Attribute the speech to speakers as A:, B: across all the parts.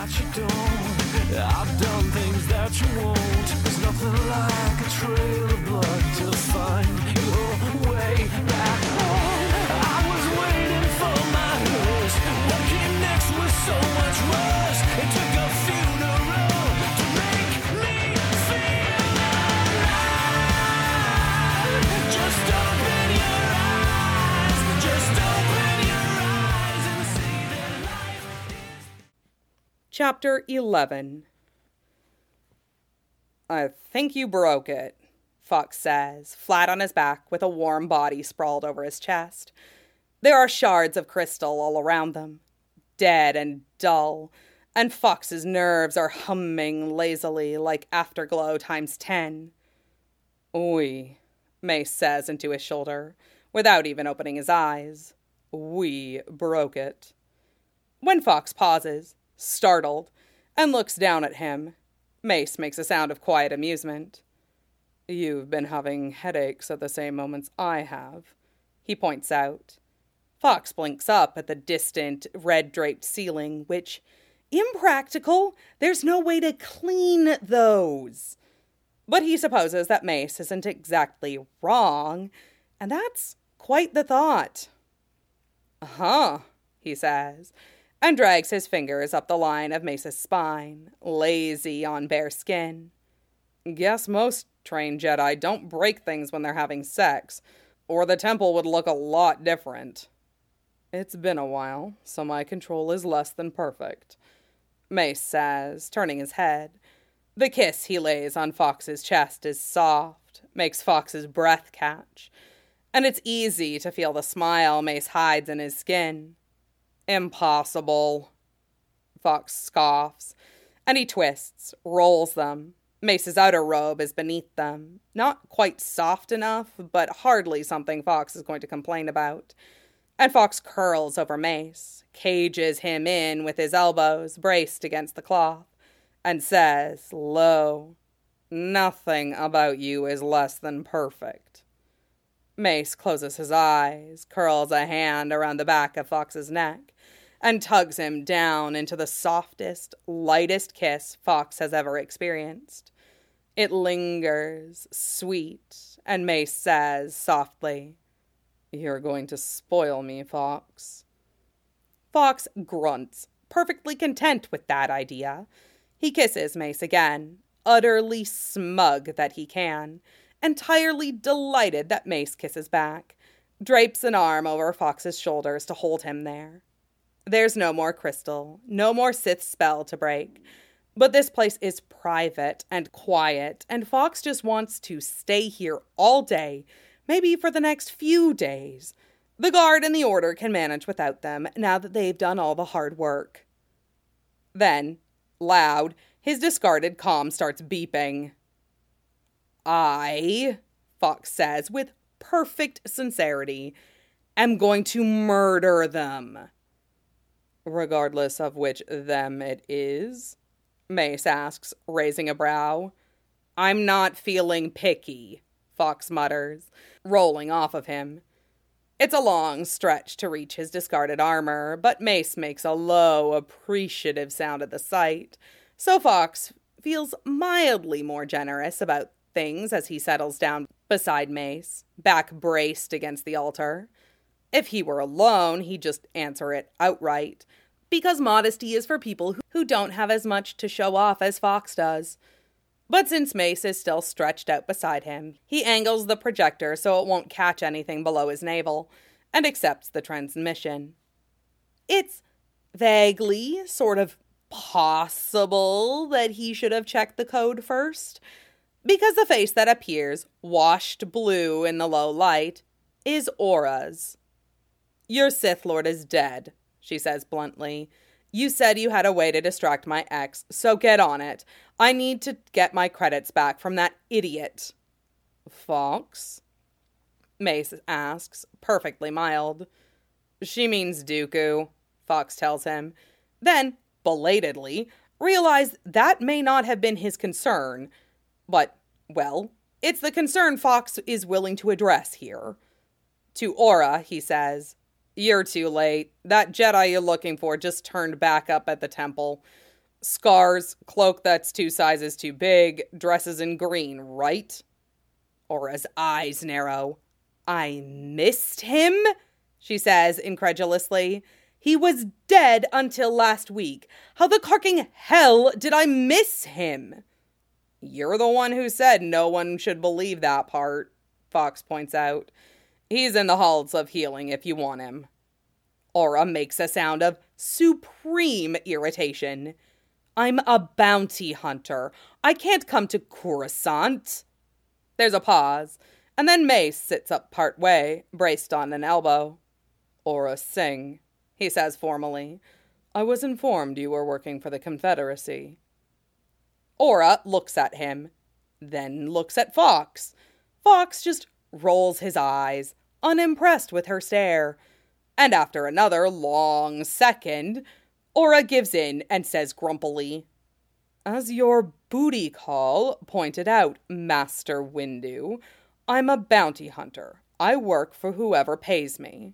A: that you don't. I've done things that you won't. There's nothing like a trail of blood to find your way back home. I was waiting for my hearse. What came next was so much worse. It took a funeral to make me feel alive. Just open your eyes. Just open your eyes and see that life is...
B: Chapter 11. I think you broke it, Fox says, flat on his back with a warm body sprawled over his chest. There are shards of crystal all around them, dead and dull, and Fox's nerves are humming lazily like afterglow times 10. We, Mace says into his shoulder, without even opening his eyes. We broke it. When Fox pauses, startled, and looks down at him, Mace makes a sound of quiet amusement. You've been having headaches at the same moments I have, he points out. Fox blinks up at the distant, red-draped ceiling, which, impractical, there's no way to clean those. But he supposes that Mace isn't exactly wrong, and that's quite the thought. Uh-huh, he says, and drags his fingers up the line of Mace's spine, lazy on bare skin. Guess most trained Jedi don't break things when they're having sex, or the temple would look a lot different. It's been a while, so my control is less than perfect, Mace says, turning his head. The kiss he lays on Fox's chest is soft, makes Fox's breath catch, and it's easy to feel the smile Mace hides in his skin. Impossible, Fox scoffs, and he twists, rolls them. Mace's outer robe is beneath them, not quite soft enough, but hardly something Fox is going to complain about. And Fox curls over Mace, cages him in with his elbows braced against the cloth, and says, low, nothing about you is less than perfect. Mace closes his eyes, curls a hand around the back of Fox's neck, and tugs him down into the softest, lightest kiss Fox has ever experienced. It lingers, sweet, and Mace says softly, You're going to spoil me, Fox. Fox grunts, perfectly content with that idea. He kisses Mace again, utterly smug that he can, entirely delighted that Mace kisses back, drapes an arm over Fox's shoulders to hold him there. There's no more crystal, no more Sith spell to break, but this place is private and quiet, and Fox just wants to stay here all day, maybe for the next few days. The guard and the order can manage without them, now that they've done all the hard work. Then, loud, his discarded comm starts beeping. I, Fox says with perfect sincerity, am going to murder them. Regardless of which them it is, Mace asks, raising a brow. I'm not feeling picky, Fox mutters, rolling off of him. It's a long stretch to reach his discarded armor, but Mace makes a low, appreciative sound at the sight, so Fox feels mildly more generous about things as he settles down beside Mace, back braced against the altar. If he were alone, he'd just answer it outright, because modesty is for people who don't have as much to show off as Fox does. But since Mace is still stretched out beside him, he angles the projector so it won't catch anything below his navel, and accepts the transmission. It's vaguely sort of possible that he should have checked the code first, because the face that appears, washed blue in the low light, is Aura's. Your Sith Lord is dead, she says bluntly. You said you had a way to distract my ex, so get on it. I need to get my credits back from that idiot. Fox? Mace asks, perfectly mild. She means Dooku, Fox tells him. Then, belatedly, realize that may not have been his concern. But, well, it's the concern Fox is willing to address here. To Aura, he says, You're too late. That Jedi you're looking for just turned back up at the temple. Scars, cloak that's 2 sizes too big, dresses in green, right? Aura's eyes narrow. I missed him? She says incredulously. He was dead until last week. How the carking hell did I miss him? You're the one who said no one should believe that part, Fox points out. He's in the halls of healing if you want him. Aura makes a sound of supreme irritation. I'm a bounty hunter. I can't come to Coruscant. There's a pause, and then Mace sits up part way, braced on an elbow. Aura Singh, he says formally. I was informed you were working for the Confederacy. Aura looks at him, then looks at Fox. Fox just rolls his eyes, unimpressed with her stare. And after another long second, Aura gives in and says grumpily, As your booty call pointed out, Master Windu, I'm a bounty hunter. I work for whoever pays me.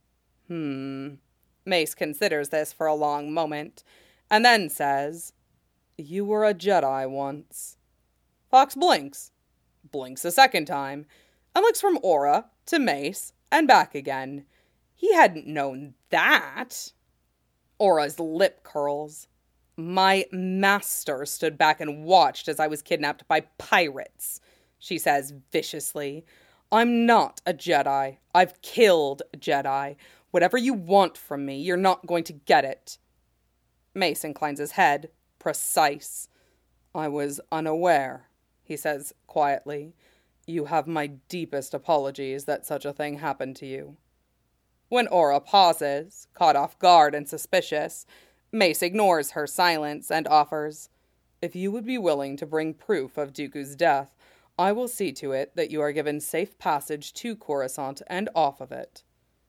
B: Mace considers this for a long moment, and then says, You were a Jedi once. Fox blinks a second time, and looks from Aura to Mace and back again. He hadn't known that. Aura's lip curls. My master stood back and watched as I was kidnapped by pirates, she says viciously. I'm not a Jedi. I've killed Jedi. Whatever you want from me, you're not going to get it. Mace inclines his head, precise. I was unaware, he says quietly. You have my deepest apologies that such a thing happened to you. When Aura pauses, caught off guard and suspicious, Mace ignores her silence and offers, If you would be willing to bring proof of Dooku's death, I will see to it that you are given safe passage to Coruscant and off of it.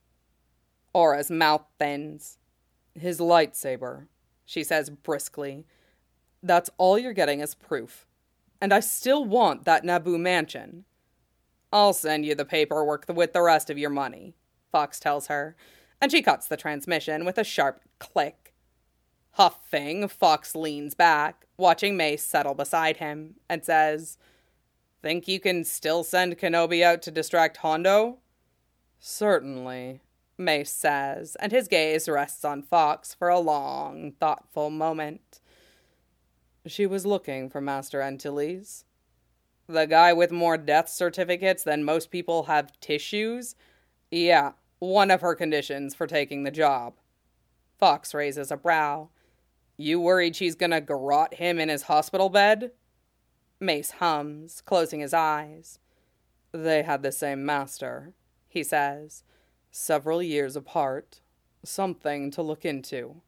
B: Aura's mouth thins. His lightsaber, she says briskly. That's all you're getting as proof. And I still want that Naboo mansion. I'll send you the paperwork with the rest of your money, Fox tells her, and she cuts the transmission with a sharp click. Huffing, Fox leans back, watching Mace settle beside him, and says, Think you can still send Kenobi out to distract Hondo? Certainly, Mace says, and his gaze rests on Fox for a long, thoughtful moment. She was looking for Master Antilles. The guy with more death certificates than most people have tissues? Yeah, one of her conditions for taking the job. Fox raises a brow. You worried she's gonna garrote him in his hospital bed? Mace hums, closing his eyes. They had the same master, he says. Several years apart. Something to look into.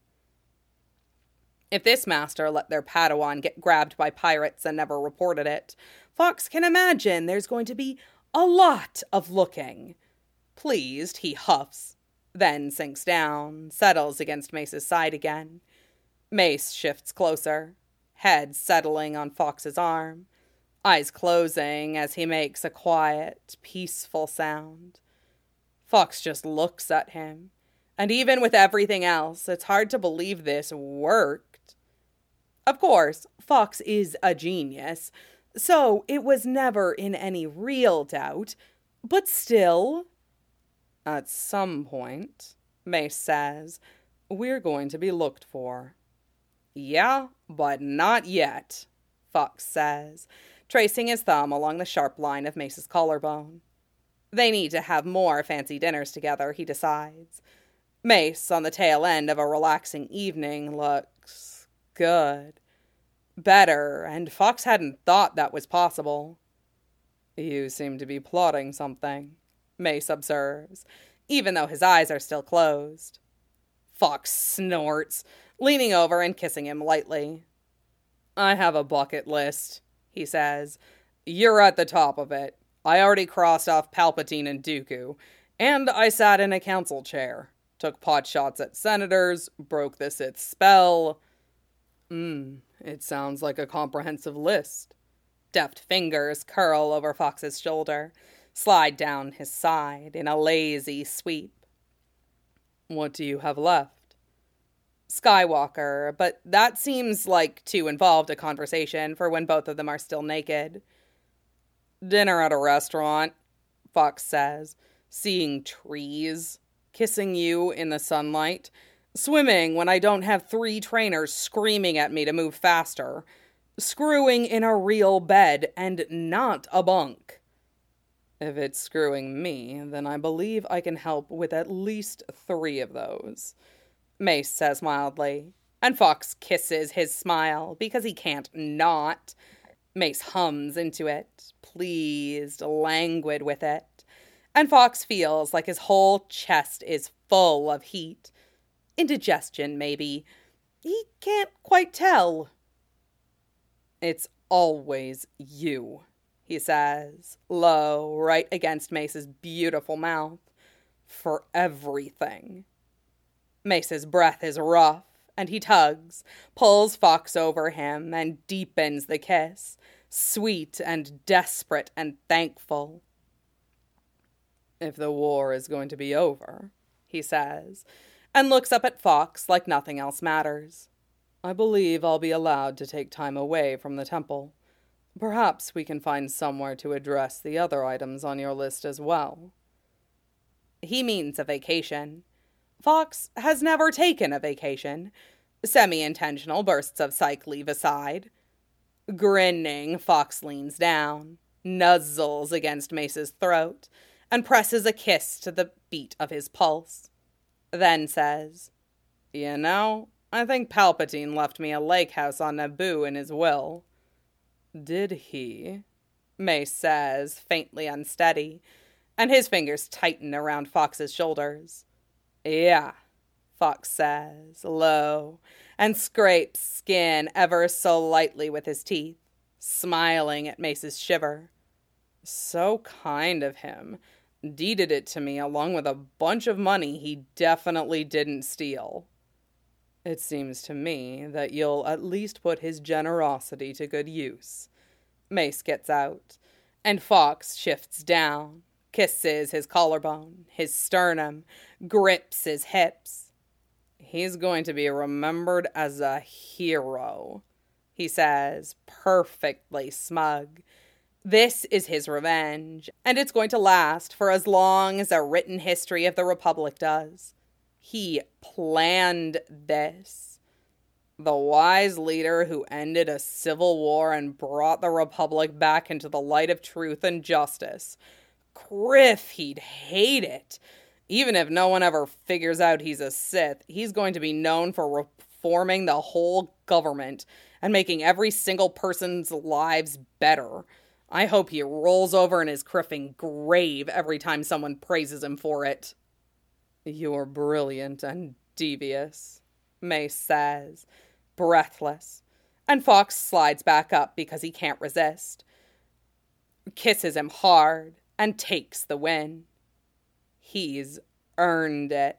B: If this master let their Padawan get grabbed by pirates and never reported it, Fox can imagine there's going to be a lot of looking. Pleased, he huffs, then sinks down, settles against Mace's side again. Mace shifts closer, head settling on Fox's arm, eyes closing as he makes a quiet, peaceful sound. Fox just looks at him, and even with everything else, it's hard to believe this worked. Of course, Fox is a genius, so it was never in any real doubt, but still. At some point, Mace says, we're going to be looked for. Yeah, but not yet, Fox says, tracing his thumb along the sharp line of Mace's collarbone. They need to have more fancy dinners together, he decides. Mace, on the tail end of a relaxing evening, looks good. Better, and Fox hadn't thought that was possible. You seem to be plotting something, Mace observes, even though his eyes are still closed. Fox snorts, leaning over and kissing him lightly. I have a bucket list, he says. You're at the top of it. I already crossed off Palpatine and Dooku, and I sat in a council chair. Took pot shots at senators, broke the Sith's spell. It sounds like a comprehensive list. Deft fingers curl over Fox's shoulder, slide down his side in a lazy sweep. What do you have left? Skywalker, but that seems like too involved a conversation for when both of them are still naked. Dinner at a restaurant, Fox says, seeing trees, kissing you in the sunlight, swimming when I don't have 3 trainers screaming at me to move faster, screwing in a real bed and not a bunk. If it's screwing me, then I believe I can help with at least 3 of those, Mace says mildly, and Fox kisses his smile because he can't not. Mace hums into it, pleased, languid with it, and Fox feels like his whole chest is full of heat. Indigestion, maybe. He can't quite tell. It's always you, he says, low, right against Mace's beautiful mouth. For everything. Mace's breath is rough, and he tugs, pulls Fox over him, and deepens the kiss, sweet and desperate and thankful. If the war is going to be over, he says, and looks up at Fox like nothing else matters. I believe I'll be allowed to take time away from the temple. Perhaps we can find somewhere to address the other items on your list as well. He means a vacation. Fox has never taken a vacation. Semi-intentional bursts of psych leave aside. Grinning, Fox leans down, nuzzles against Mace's throat, and presses a kiss to the beat of his pulse. Then says, You know, I think Palpatine left me a lake house on Naboo in his will. Did he? Mace says, faintly unsteady, and his fingers tighten around Fox's shoulders. Yeah, Fox says, low, and scrapes skin ever so lightly with his teeth, smiling at Mace's shiver. So kind of him. Deeded it to me along with a bunch of money he definitely didn't steal. It seems to me that you'll at least put his generosity to good use. Mace gets out, and Fox shifts down, kisses his collarbone, his sternum, grips his hips. He's going to be remembered as a hero, he says, perfectly smug. This is his revenge, and it's going to last for as long as a written history of the Republic does. He planned this. The wise leader who ended a civil war and brought the Republic back into the light of truth and justice. Criff, he'd hate it. Even if no one ever figures out he's a Sith, he's going to be known for reforming the whole government and making every single person's lives better. I hope he rolls over in his criffing grave every time someone praises him for it. You're brilliant and devious, Mace says, breathless, and Fox slides back up because he can't resist. Kisses him hard and takes the win. He's earned it.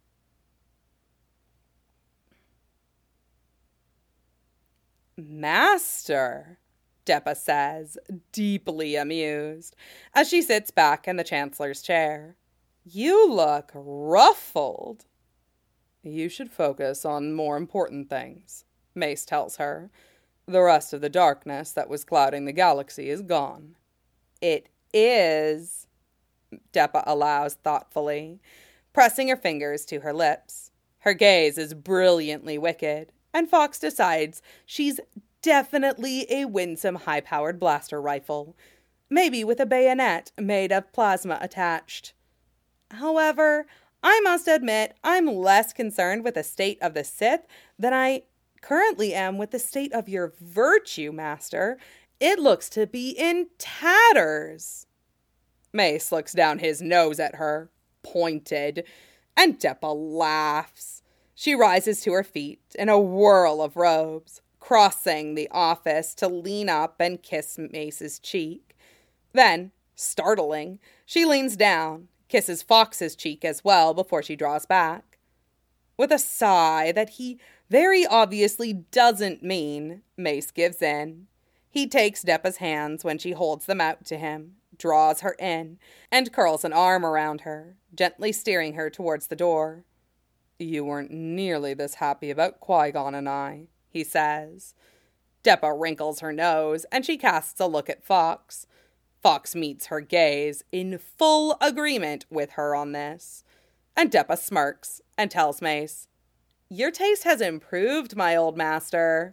B: Master, Deppa says, deeply amused, as she sits back in the Chancellor's chair. You look ruffled. You should focus on more important things, Mace tells her. The rest of the darkness that was clouding the galaxy is gone. It is, Deppa allows thoughtfully, pressing her fingers to her lips. Her gaze is brilliantly wicked, and Fox decides she's definitely a winsome high-powered blaster rifle, maybe with a bayonet made of plasma attached. However, I must admit I'm less concerned with the state of the Sith than I currently am with the state of your virtue, Master. It looks to be in tatters. Mace looks down his nose at her, pointed, and Deppa laughs. She rises to her feet in a whirl of robes, crossing the office to lean up and kiss Mace's cheek. Then, startling, she leans down, kisses Fox's cheek as well before she draws back. With a sigh that he very obviously doesn't mean, Mace gives in. He takes Deppa's hands when she holds them out to him, draws her in, and curls an arm around her, gently steering her towards the door. You weren't nearly this happy about Qui-Gon and I, he says. Deppa wrinkles her nose, and she casts a look at Fox. Fox meets her gaze, in full agreement with her on this. And Deppa smirks and tells Mace, Your taste has improved, my old master.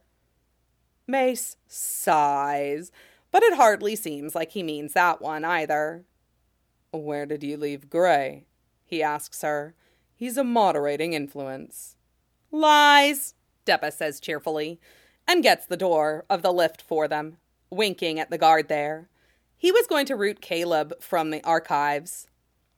B: Mace sighs, but it hardly seems like he means that one either. Where did you leave Gray? He asks her. He's a moderating influence. Lies, Deppa says cheerfully, and gets the door of the lift for them, winking at the guard there. He was going to root Caleb from the archives.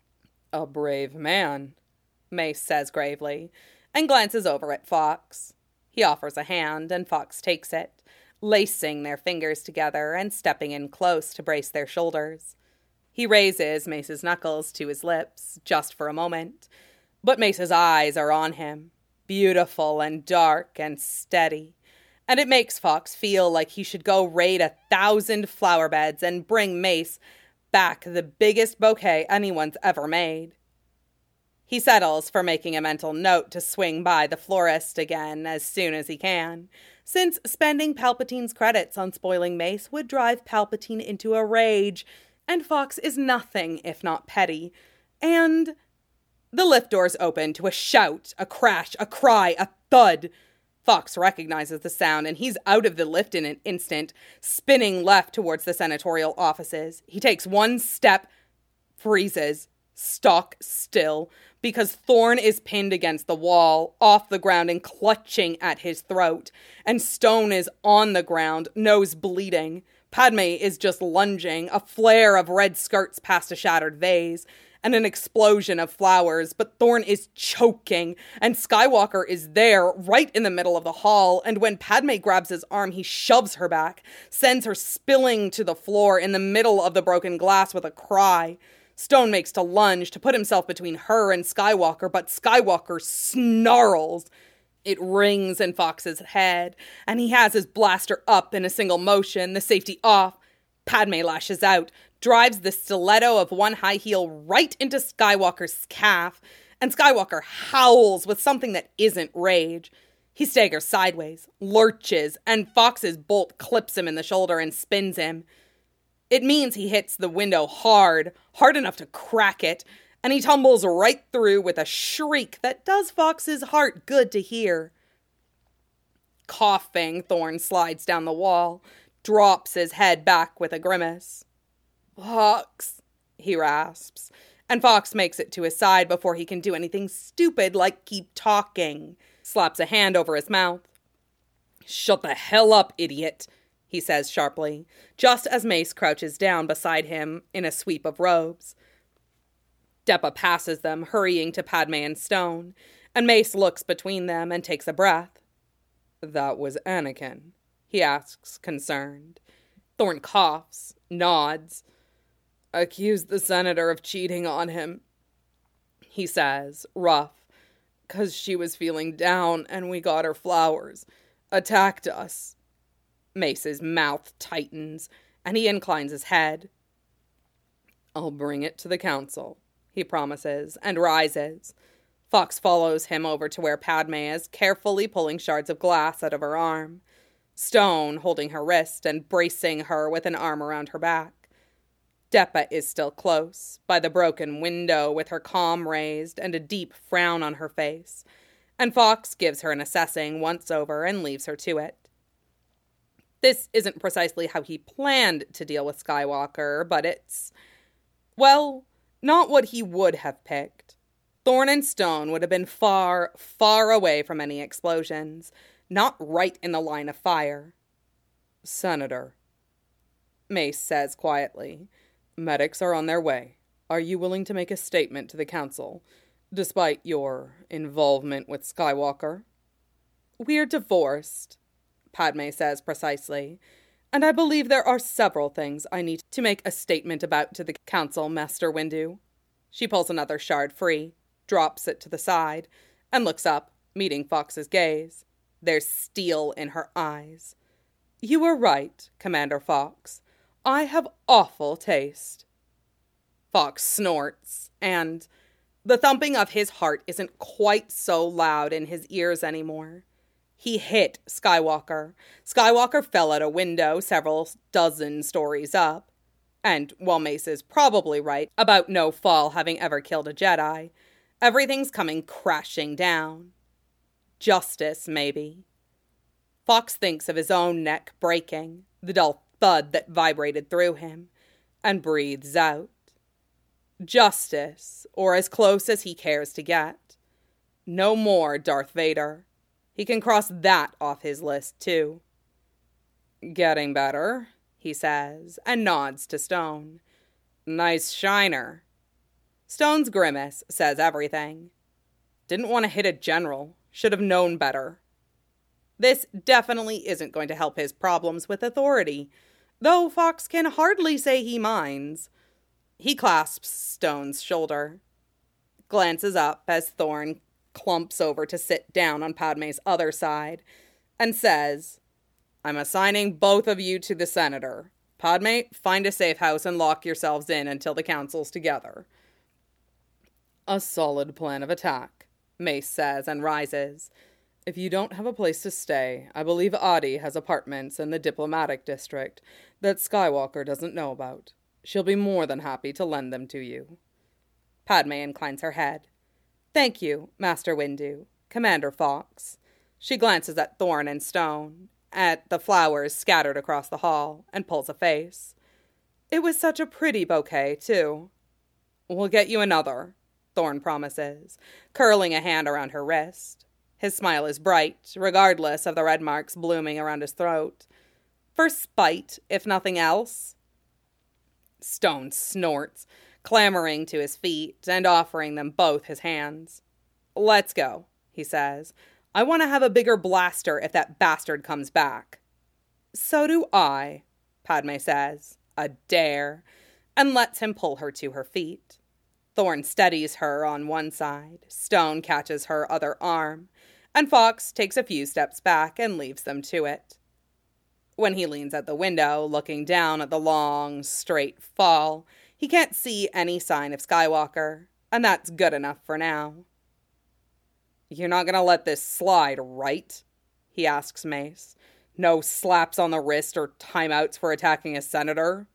B: A brave man, Mace says gravely, and glances over at Fox. He offers a hand, and Fox takes it, lacing their fingers together and stepping in close to brace their shoulders. He raises Mace's knuckles to his lips, just for a moment, but Mace's eyes are on him, beautiful and dark and steady, and it makes Fox feel like he should go raid 1,000 flower beds and bring Mace back the biggest bouquet anyone's ever made. He settles for making a mental note to swing by the florist again as soon as he can, since spending Palpatine's credits on spoiling Mace would drive Palpatine into a rage, and Fox is nothing if not petty. And the lift doors open to a shout, a crash, a cry, a thud. Fox recognizes the sound, and he's out of the lift in an instant, spinning left towards the senatorial offices. He takes one step, freezes, stock still, because Thorn is pinned against the wall, off the ground and clutching at his throat, and Stone is on the ground, nose bleeding. Padme is just lunging, a flare of red skirts past a shattered vase, and an explosion of flowers, but Thorn is choking, and Skywalker is there, right in the middle of the hall, and when Padme grabs his arm, he shoves her back, sends her spilling to the floor in the middle of the broken glass with a cry. Stone makes to lunge to put himself between her and Skywalker, but Skywalker snarls. It rings in Fox's head, and he has his blaster up in a single motion, the safety off. Padme lashes out, drives the stiletto of one high heel right into Skywalker's calf, and Skywalker howls with something that isn't rage. He staggers sideways, lurches, and Fox's bolt clips him in the shoulder and spins him. It means he hits the window hard enough to crack it, and he tumbles right through with a shriek that does Fox's heart good to hear. Coughing, Thorn slides down the wall, drops his head back with a grimace. Fox, he rasps, and Fox makes it to his side before he can do anything stupid like keep talking. Slaps a hand over his mouth. Shut the hell up, idiot, he says sharply, just as Mace crouches down beside him in a sweep of robes. Deppa passes them, hurrying to Padme and Stone, and Mace looks between them and takes a breath. That was Anakin, he asks, concerned. Thorn coughs, nods. Accused the senator of cheating on him, he says, rough, 'cause she was feeling down and we got her flowers. Attacked us. Mace's mouth tightens, and he inclines his head. I'll bring it to the council, he promises, and rises. Fox follows him over to where Padme is, carefully pulling shards of glass out of her arm. Stone holding her wrist and bracing her with an arm around her back. Deppa is still close, by the broken window with her calm raised and a deep frown on her face, and Fox gives her an assessing once over and leaves her to it. This isn't precisely how he planned to deal with Skywalker, but it's, well, not what he would have picked. Thorn and Stone would have been far, far away from any explosions, not right in the line of fire. Senator, Mace says quietly, medics are on their way. Are you willing to make a statement to the council, despite your involvement with Skywalker? We're divorced, Padme says precisely, and I believe there are several things I need to make a statement about to the council, Master Windu. She pulls another shard free, drops it to the side, and looks up, meeting Fox's gaze. There's steel in her eyes. You were right, Commander Fox. I have awful taste. Fox snorts, and The thumping of his heart isn't quite so loud in his ears anymore. He hit Skywalker. Skywalker fell out a window several dozen stories up. And while Mace is probably right about no fall having ever killed a Jedi, everything's coming crashing down. Justice, maybe. Fox thinks of his own neck breaking, the dull thud that vibrated through him, and breathes out. Justice, or as close as he cares to get. No more Darth Vader. He can cross that off his list, too. Getting better, he says, and nods to Stone. Nice shiner. Stone's grimace says everything. Didn't want to hit a general. Should have known better. This definitely isn't going to help his problems with authority, though Fox can hardly say he minds. He clasps Stone's shoulder, glances up as Thorn clumps over to sit down on Padme's other side, and says, I'm assigning both of you to the Senator. Padme, find a safe house and lock yourselves in until the council's together. A solid plan of attack, Mace says and rises. If you don't have a place to stay, I believe Adi has apartments in the diplomatic district that Skywalker doesn't know about. She'll be more than happy to lend them to you. Padme inclines her head. Thank you, Master Windu, Commander Fox. She glances at Thorn and Stone, at the flowers scattered across the hall, and pulls a face. It was such a pretty bouquet, too. We'll get you another, Thorn promises, curling a hand around her wrist. His smile is bright, regardless of the red marks blooming around his throat. For spite, if nothing else. Stone snorts, clambering to his feet and offering them both his hands. Let's go, he says. I want to have a bigger blaster if that bastard comes back. So do I, Padme says, a dare, and lets him pull her to her feet. Thorn steadies her on one side, Stone catches her other arm, and Fox takes a few steps back and leaves them to it. When he leans at the window, looking down at the long, straight fall, he can't see any sign of Skywalker, and that's good enough for now. You're not going to let this slide, right? He asks Mace. No slaps on the wrist or timeouts for attacking a senator?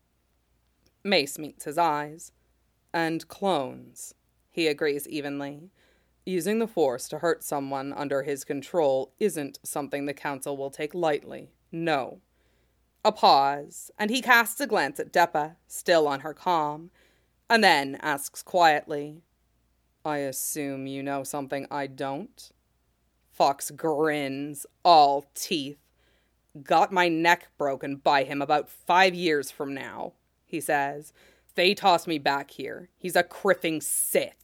B: Mace meets his eyes. And clones, he agrees evenly. Using the Force to hurt someone under his control isn't something the Council will take lightly. No. A pause, and he casts a glance at Deppa, still on her comm, and then asks quietly, I assume you know something I don't? Fox grins, all teeth. Got my neck broken by him about 5 years from now, he says. They tossed me back here. He's a criffing Sith.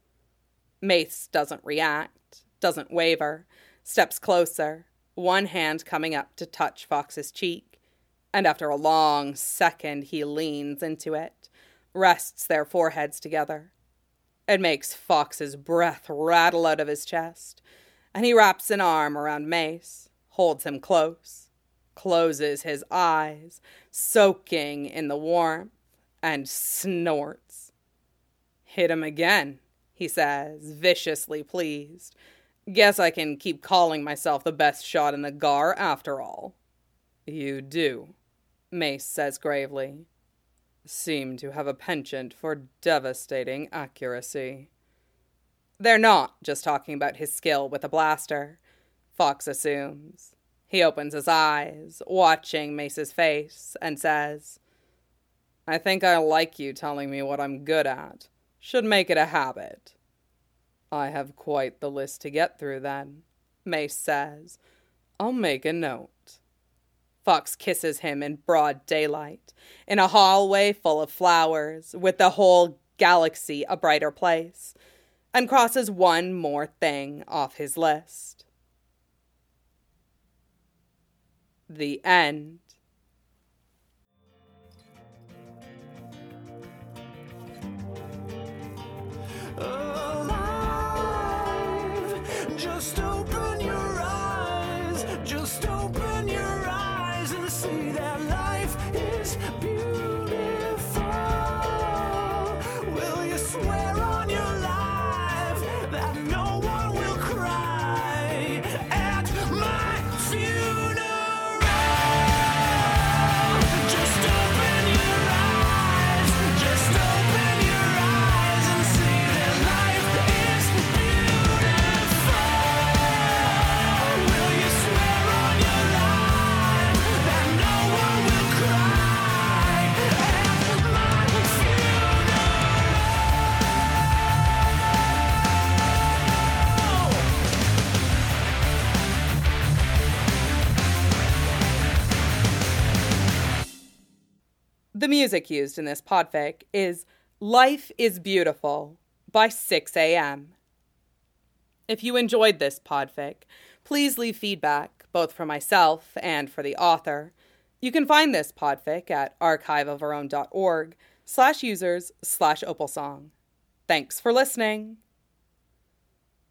B: Mace doesn't react, doesn't waver, steps closer, one hand coming up to touch Fox's cheek, and after a long second he leans into it, rests their foreheads together. It makes Fox's breath rattle out of his chest, and he wraps an arm around Mace, holds him close, closes his eyes, soaking in the warmth, and snorts. Hit him again, he says, viciously pleased. Guess I can keep calling myself the best shot in the Gar after all. You do, Mace says gravely. Seem to have a penchant for devastating accuracy. They're not just talking about his skill with a blaster, Fox assumes. He opens his eyes, watching Mace's face, and says, I think I like you telling me what I'm good at. Should make it a habit. I have quite the list to get through then, Mace says. I'll make a note. Fox kisses him in broad daylight, in a hallway full of flowers, with the whole galaxy a brighter place, and crosses one more thing off his list. The end.
A: Alive. Just open your eyes. Just open your eyes and see that life is beautiful. Will you swear on your life?
B: The music used in this podfic is Life is Beautiful by 6 a.m. If you enjoyed this podfic, please leave feedback, both for myself and for the author. You can find this podfic at archiveofourown.org/users/opalsong. Thanks for listening.